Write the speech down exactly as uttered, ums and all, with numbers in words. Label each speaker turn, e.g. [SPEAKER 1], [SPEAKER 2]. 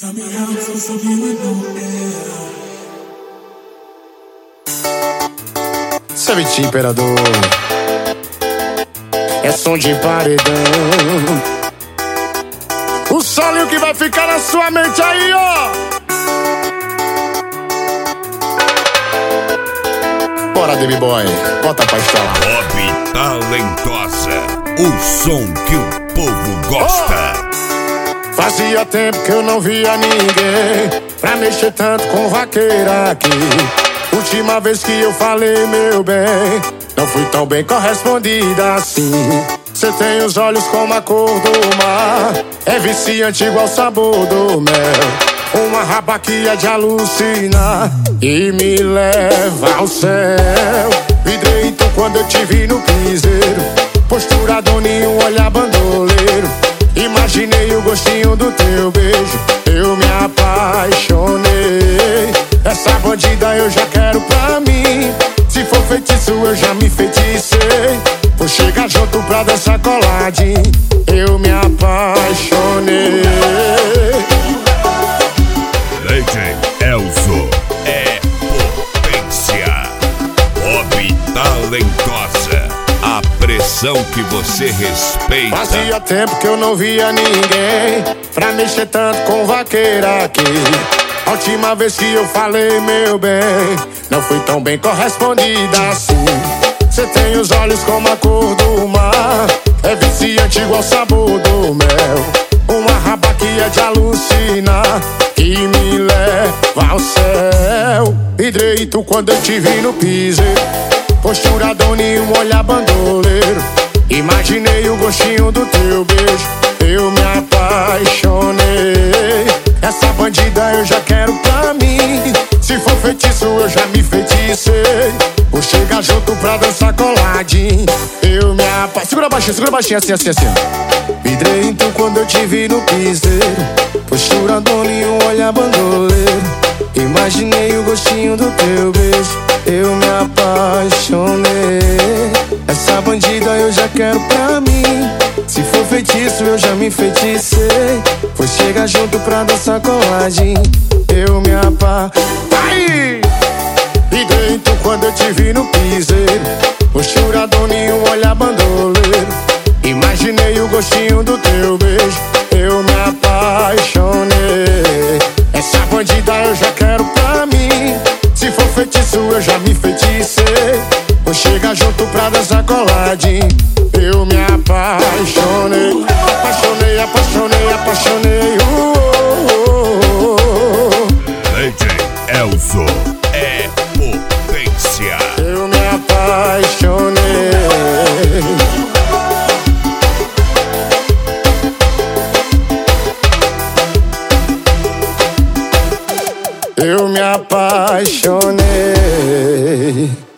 [SPEAKER 1] Tell me how I'm supposed to be with no air.
[SPEAKER 2] Sabe, imperador, é som de paredão. O solo que vai ficar na sua mente aí, ó. Bora, Baby Boy, bota pra estralar.
[SPEAKER 3] Bob Talentosa, o som que o povo gosta.
[SPEAKER 2] Oh! Fazia tempo que eu não via ninguém pra mexer tanto com vaqueira aqui. Última vez que eu falei, meu bem, não fui tão bem correspondida assim. Cê tem os olhos como a cor do mar, é viciante igual o sabor do mel. Uma raba que é de alucinar e me leva ao céu. Vidrei tu quando eu te vi no piseiro, postura doninho, olhar bandoleiro. Imaginei o gostinho do teu beijo, eu me apaixonei. Essa bandida eu já quero pra mim, se for feitiço eu já me feticei. Vou chegar junto pra dançar coladinho, eu me apaixonei.
[SPEAKER 3] D J Elzo é potência. Bob Talentosa, a pressão que você respeita.
[SPEAKER 2] Fazia tempo que eu não via ninguém pra mexer tanto com vaqueira aqui. A última vez que eu falei, meu bem, não fui tão bem correspondida assim. Cê tem os olhos como a cor do mar, é viciante igual o sabor do mel. Uma raba que é de alucinar e me leva ao céu. Vidrei tu quando eu te vi no piseiro, postura doninho, olhar bandoleiro. Imaginei o gostinho do teu beijo, eu me apaixonei. Essa bandida eu já quero pra mim, se for feitiço eu já me feticei. Vou chegar junto pra dançar coladinho, eu me apaixonei. Segura baixinho, segura baixinho, assim, assim, assim. Vidrei então quando eu te vi no piseiro, postura doninho, olhar bandoleiro. Imaginei o gostinho do teu beijo, eu me apaixonei. Essa bandida eu já quero pra mim, se for feitiço eu já me feticei. Vou chegar junto pra dançar coladinho, eu me apaixonei. E dentro quando eu te vi no piseiro, postura doninho, olhar bandoleiro. Imaginei o gostinho do teu beijo, eu me apaixonei. Essa bandida eu já quero pra mim, se for feitiço eu já me feticei. Vou chegar junto pra dançar coladinho, eu me apaixonei. Apaixonei, apaixonei, apaixonei. uh, uh, uh, uh.
[SPEAKER 3] D J Elzo é potência.
[SPEAKER 2] Eu me apaixonei. Eu me apaixonei.